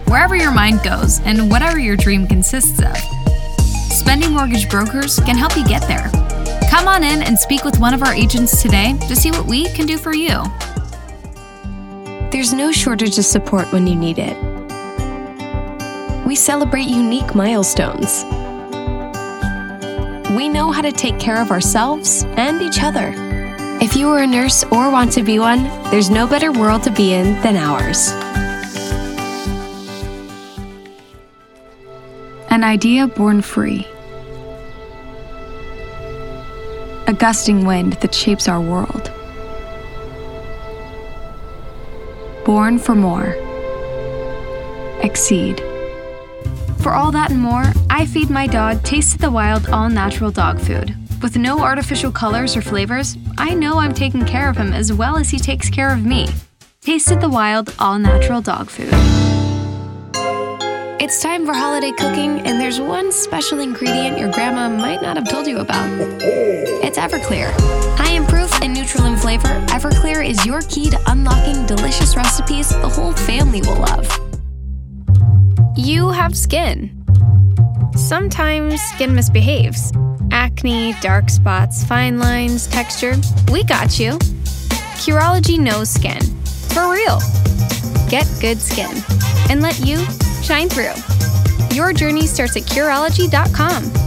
wherever your mind goes and whatever your dream consists of. Spending Mortgage Brokers can help you get there. Come on in and speak with one of our agents today to see what we can do for you. There's no shortage of support when you need it. We celebrate unique milestones. We know how to take care of ourselves and each other. If you are a nurse or want to be one, there's no better world to be in than ours. An idea born free. A gusting wind that shapes our world. Born for more. Exceed. For all that and more, I feed my dog Taste of the Wild all-natural dog food. With no artificial colors or flavors, I know I'm taking care of him as well as he takes care of me. Taste of the Wild all-natural dog food. It's time for holiday cooking, and there's one special ingredient your grandma might not have told you about. It's Everclear. High in proof and neutral in flavor, Everclear is your key to unlocking delicious recipes the whole family will love. You have skin. Sometimes skin misbehaves. Acne, dark spots, fine lines, texture. We got you. Curology knows skin. For real. Get good skin and let you shine through. Your journey starts at Curology.com.